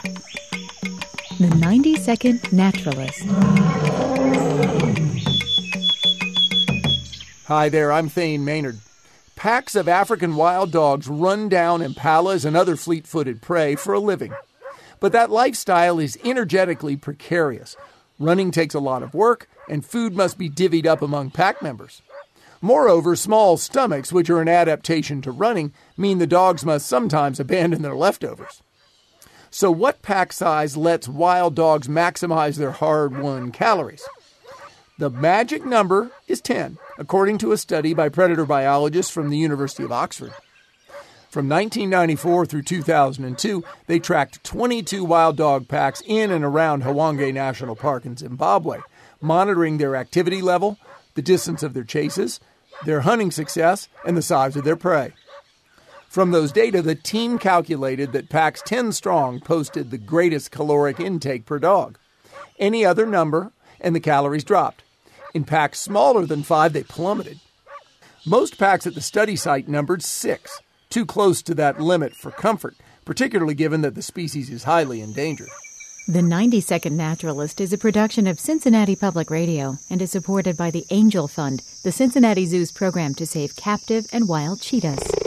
The 90-Second Naturalist. Hi there, I'm Thane Maynard. Packs of African wild dogs run down impalas and other fleet-footed prey for a living. But that lifestyle is energetically precarious. Running takes a lot of work, and food must be divvied up among pack members. Moreover, small stomachs, which are an adaptation to running, mean the dogs must sometimes abandon their leftovers. So what pack size lets wild dogs maximize their hard-won calories? The magic number is 10, according to a study by predator biologists from the University of Oxford. From 1994 through 2002, they tracked 22 wild dog packs in and around Hwange National Park in Zimbabwe, monitoring their activity level, the distance of their chases, their hunting success, and the size of their prey. From those data, the team calculated that packs 10 strong posted the greatest caloric intake per dog. Any other number, and the calories dropped. In packs smaller than 5, they plummeted. Most packs at the study site numbered 6, too close to that limit for comfort, particularly given that the species is highly endangered. The 90-Second Naturalist is a production of Cincinnati Public Radio and is supported by the Angel Fund, the Cincinnati Zoo's program to save captive and wild cheetahs.